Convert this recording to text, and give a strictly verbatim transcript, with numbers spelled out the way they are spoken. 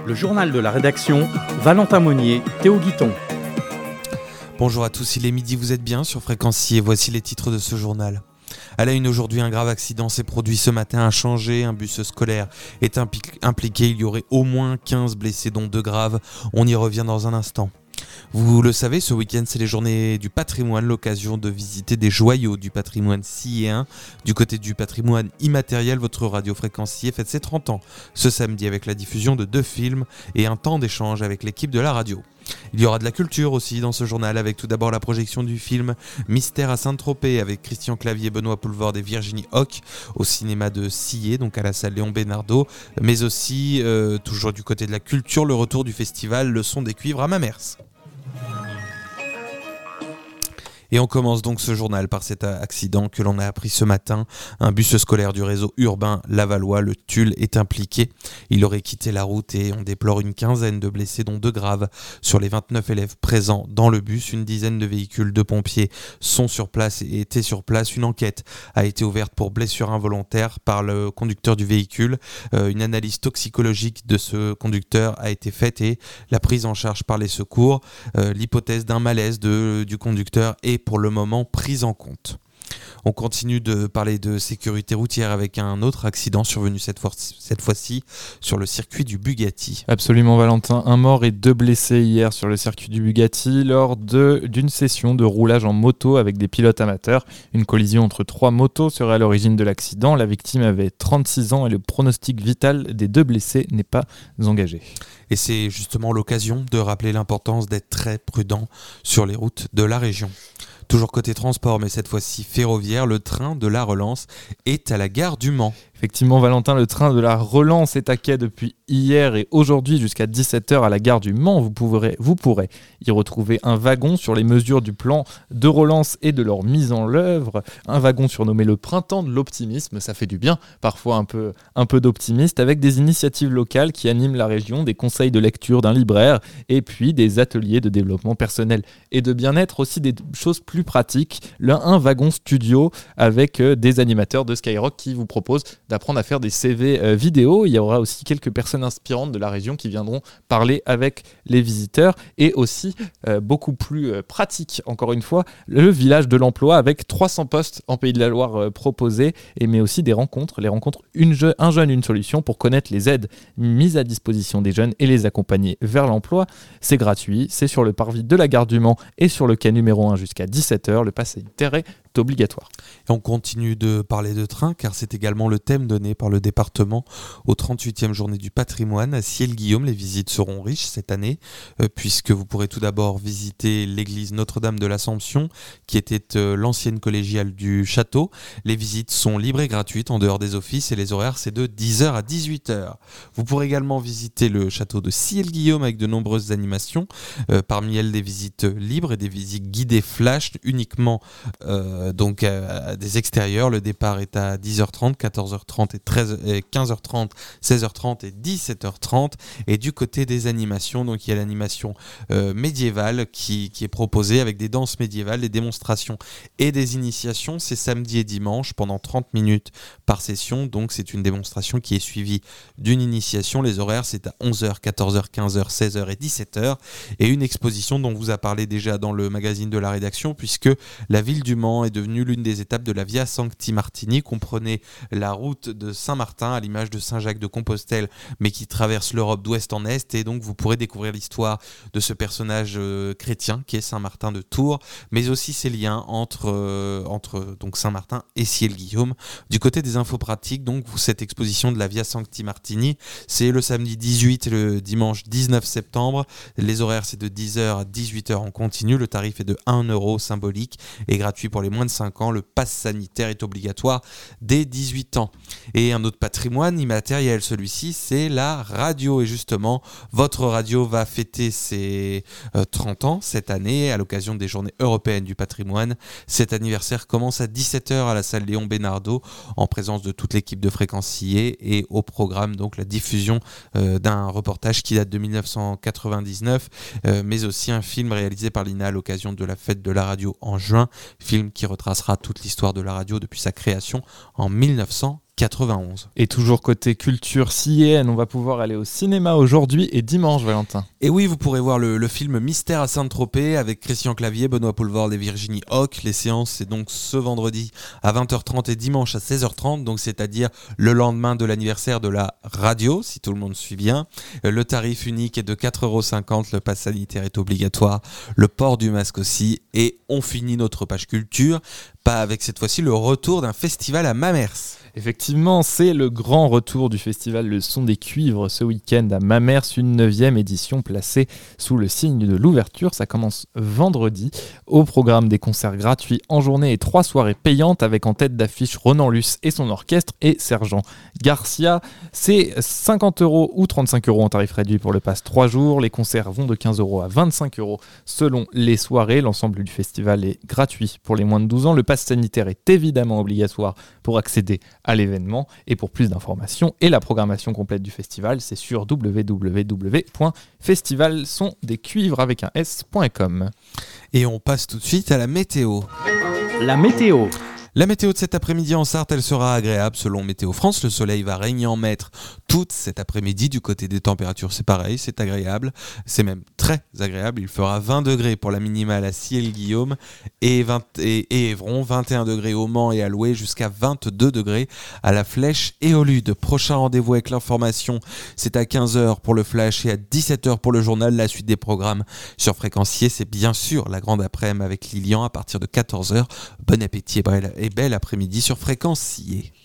Le journal de la rédaction, Valentin Monnier, Théo Guiton. Bonjour à tous, il est midi, vous êtes bien sur Fréquency et voici les titres de ce journal. À la une aujourd'hui, un grave accident s'est produit ce matin à Changé. Un bus scolaire est impli- impliqué. Il y aurait au moins quinze blessés, dont deux graves. On y revient dans un instant. Vous le savez, ce week-end, c'est les journées du patrimoine, l'occasion de visiter des joyaux du patrimoine sciéen. Du côté du patrimoine immatériel, votre radio Fréquencier fête ses trente ans ce samedi avec la diffusion de deux films et un temps d'échange avec l'équipe de la radio. Il y aura de la culture aussi dans ce journal, avec tout d'abord la projection du film Mystère à Saint-Tropez avec Christian Clavier, Benoît Poulvord et Virginie Hoc au cinéma de Sillé, donc à la salle Léon Bénardeau, mais aussi, euh, toujours du côté de la culture, le retour du festival Le Son des Cuivres à Mamers. Et on commence donc ce journal par cet accident que l'on a appris ce matin. Un bus scolaire du réseau urbain lavallois, le Tulle, est impliqué. Il aurait quitté la route et on déplore une quinzaine de blessés, dont deux graves. Sur les vingt-neuf élèves présents dans le bus, une dizaine de véhicules de pompiers sont sur place et étaient sur place. Une enquête a été ouverte pour blessure involontaire par le conducteur du véhicule. Euh, une analyse toxicologique de ce conducteur a été faite et la prise en charge par les secours. Euh, l'hypothèse d'un malaise de, du conducteur est pour le moment prise en compte. On continue de parler de sécurité routière avec un autre accident survenu cette, fois, cette fois-ci sur le circuit du Bugatti. Absolument Valentin, un mort et deux blessés hier sur le circuit du Bugatti lors de, d'une session de roulage en moto avec des pilotes amateurs. Une collision entre trois motos serait à l'origine de l'accident. La victime avait trente-six ans et le pronostic vital des deux blessés n'est pas engagé. Et c'est justement l'occasion de rappeler l'importance d'être très prudent sur les routes de la région. Toujours côté transport, mais cette fois-ci ferroviaire, le train de la relance est à la gare du Mans. Effectivement Valentin, le train de la relance est à quai depuis hier et aujourd'hui jusqu'à dix-sept heures à la gare du Mans. Vous pourrez, vous pourrez y retrouver un wagon sur les mesures du plan de relance et de leur mise en œuvre. Un wagon surnommé le printemps de l'optimisme, ça fait du bien, parfois un peu, un peu d'optimiste, avec des initiatives locales qui animent la région, des conseils de lecture d'un libraire et puis des ateliers de développement personnel et de bien-être, aussi des choses plus pratiques. Là, un wagon studio avec euh, des animateurs de Skyrock qui vous proposent d'apprendre à faire des C V euh, vidéo. Il y aura aussi quelques personnes inspirantes de la région qui viendront parler avec les visiteurs et aussi euh, beaucoup plus euh, pratique, encore une fois, le village de l'emploi avec trois cents postes en Pays de la Loire euh, proposés, et, mais aussi des rencontres, les rencontres une je- un jeune, une solution pour connaître les aides mises à disposition des jeunes et les accompagner vers l'emploi. C'est gratuit, c'est sur le parvis de la gare du Mans et sur le quai numéro un jusqu'à dix-sept heures. Le pass sanitaire est obligatoire. Et on continue de parler de train car c'est également le thème donné par le département aux trente-huitième journée du patrimoine. À Ciel-Guillaume, les visites seront riches cette année euh, puisque vous pourrez tout d'abord visiter l'église Notre-Dame de l'Assomption qui était euh, l'ancienne collégiale du château. Les visites sont libres et gratuites en dehors des offices et les horaires c'est de dix heures à dix-huit heures. Vous pourrez également visiter le château de Ciel-Guillaume avec de nombreuses animations, euh, parmi elles des visites libres et des visites guidées flash uniquement euh, donc à des extérieurs. Le départ est à dix heures trente, quatorze heures trente et, treize, et quinze heures trente, seize heures trente et dix-sept heures trente. Et du côté des animations, donc il y a l'animation euh, médiévale qui, qui est proposée avec des danses médiévales, des démonstrations et des initiations. C'est samedi et dimanche pendant trente minutes par session. Donc c'est une démonstration qui est suivie d'une initiation. Les horaires c'est à onze heures, quatorze heures, quinze heures, seize heures et dix-sept heures. Et une exposition dont on vous a parlé déjà dans le magazine de la rédaction puisque la ville du Mans est devenue l'une des étapes de la Via Sancti Martini, comprenait la route de Saint-Martin à l'image de Saint-Jacques-de-Compostelle, mais qui traverse l'Europe d'ouest en est. Et donc vous pourrez découvrir l'histoire de ce personnage euh, chrétien qui est Saint-Martin de Tours, mais aussi ses liens entre, euh, entre donc Saint-Martin et Ciel-Guillaume. Du côté des infos pratiques, donc cette exposition de la Via Sancti Martini, c'est le samedi dix-huit et le dimanche dix-neuf septembre. Les horaires c'est de dix heures à dix-huit heures en continu. Le tarif est de un euro symbolique et gratuit pour les moins de cinq ans. Le pass sanitaire est obligatoire dès dix-huit ans. Et un autre patrimoine immatériel, celui-ci, c'est la radio. Et justement, votre radio va fêter ses euh, trente ans cette année à l'occasion des Journées européennes du patrimoine. Cet anniversaire commence à dix-sept heures à la salle Léon Bénardeau en présence de toute l'équipe de Fréquencier et au programme donc la diffusion euh, d'un reportage qui date de dix-neuf cent quatre-vingt-dix-neuf euh, mais aussi un film réalisé par l'I N A à l'occasion de la fête de la radio en juin, film qui retracera toute l'histoire de la radio depuis sa création en mille neuf cent quatre-vingt-onze. Et toujours côté culture scienne, on va pouvoir aller au cinéma aujourd'hui et dimanche, Valentin. Et oui, vous pourrez voir le, le film Mystère à Saint-Tropez avec Christian Clavier, Benoît Poelvoorde et Virginie Hoc. Les séances, c'est donc ce vendredi à vingt heures trente et dimanche à seize heures trente, donc c'est-à-dire le lendemain de l'anniversaire de la radio, si tout le monde suit bien. Le tarif unique est de quatre euros cinquante, le pass sanitaire est obligatoire, le port du masque aussi, et on finit notre page culture, pas avec cette fois-ci le retour d'un festival à Mamers. Effectivement, c'est le grand retour du festival Le Son des Cuivres ce week-end à Mamers, une neuvième édition placée sous le signe de l'ouverture. Ça commence vendredi. Au programme des concerts gratuits en journée et trois soirées payantes avec en tête d'affiche Ronan Luce et son orchestre et Sergent Garcia. C'est cinquante euros ou trente-cinq euros en tarif réduit pour le pass trois jours. Les concerts vont de quinze euros à vingt-cinq euros selon les soirées. L'ensemble du festival est gratuit pour les moins de douze ans. Le pass sanitaire est évidemment obligatoire pour accéder à l'événement. Et pour plus d'informations et la programmation complète du festival, c'est sur w w w point festivalsondescuivres avec un s point com. Et on passe tout de suite à la météo. La météo. La météo de cet après-midi en Sarthe, elle sera agréable selon Météo France. Le soleil va régner en maître toute cet après-midi. Du côté des températures, c'est pareil, c'est agréable. C'est même très agréable. Il fera vingt degrés pour la minimale à Ciel-Guillaume et, vingt et, et Évron, vingt et un degrés au Mans et à Loué, jusqu'à vingt-deux degrés à la Flèche et au Lude. Prochain rendez-vous avec l'information, c'est à quinze heures pour le flash et à dix-sept heures pour le journal. La suite des programmes sur Fréquencier, c'est bien sûr la grande après-midi avec Lilian à partir de quatorze heures. Bon appétit et bel après-midi sur Fréquencier.